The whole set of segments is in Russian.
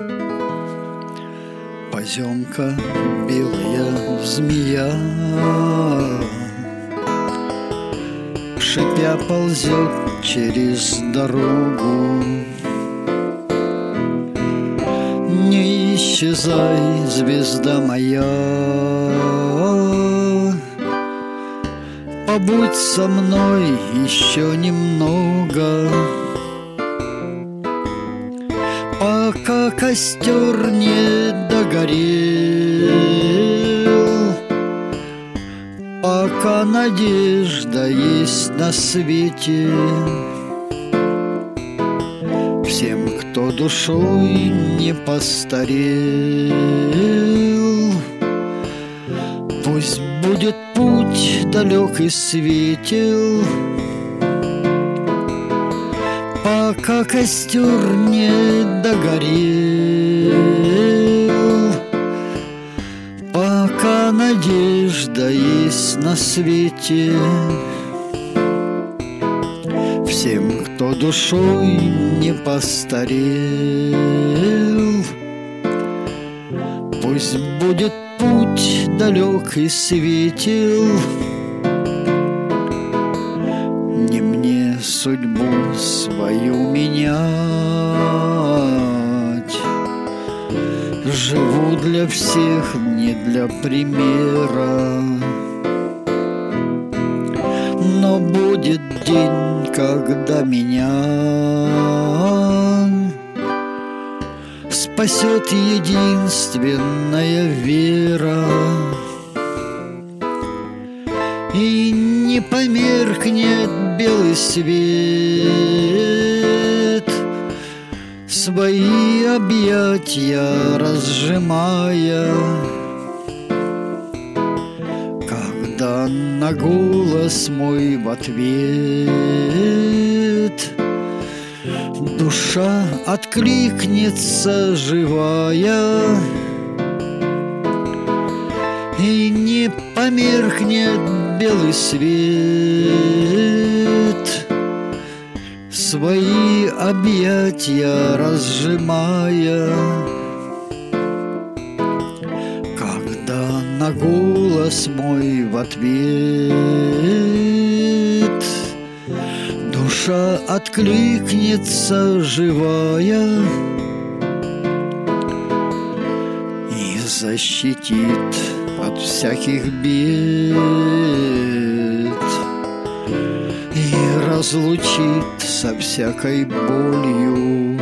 Поземка, белая змея, шипя ползет через дорогу. Не исчезай, звезда моя, побудь со мной еще немного, пока костер не догорел, пока надежда есть на свете. Всем, кто душой не постарел, пусть будет путь далек и светел, пока костер не догорел, пока надежда есть на свете. Всем, кто душой не постарел, пусть будет путь далек и светел. Не мне судьбу свою менять, живу для всех, не для примера. Но будет день, когда меня спасет единственная вера, и не померкнет белый свет, свои объятия разжимая, когда на голос мой в ответ душа откликнется живая, и не померкнет белый свет, свои объятия разжимая, когда на голос мой в ответ душа откликнется живая и защитит от всяких бед и разлучит со всякой болью.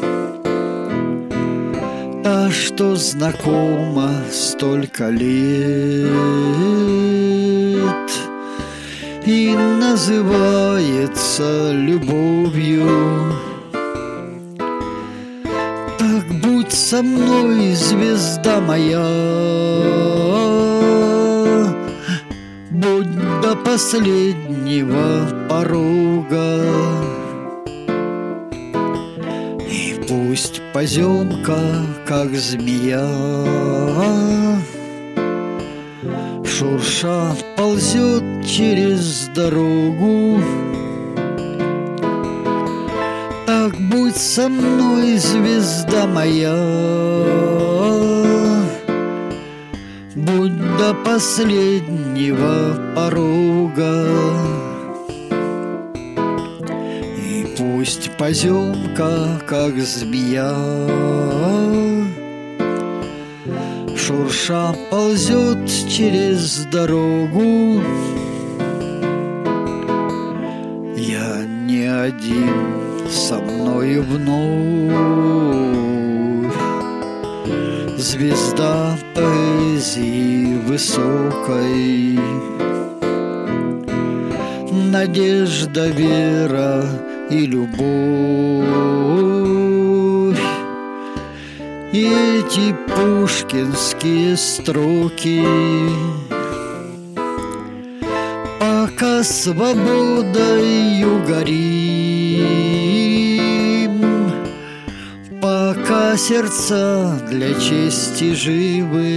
Та, что знакома столько лет и называется любовью. Так будь со мной, звезда моя, будь до последнего порога. И пусть поземка, как змея, шурша ползет через дорогу. Так будь со мной, звезда моя, будь до последнего порога. И пусть поземка, как змея, шурша ползет через дорогу. Я не один, со мною вновь звезда поэзии высокой, надежда, вера и любовь. И эти пушкинские строки, пока свободою горим, пока сердца для чести живы.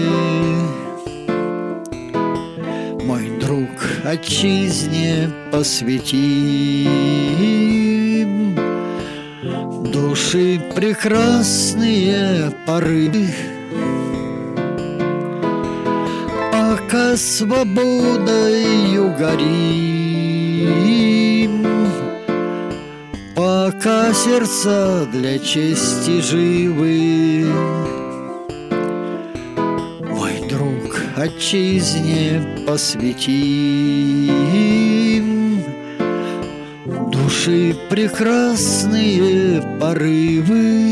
Мой друг, отчизне посвятим Души прекрасные порывы, пока свободою горим, пока сердца для чести живы. Мой друг, отчизне посвятим души прекрасные порывы.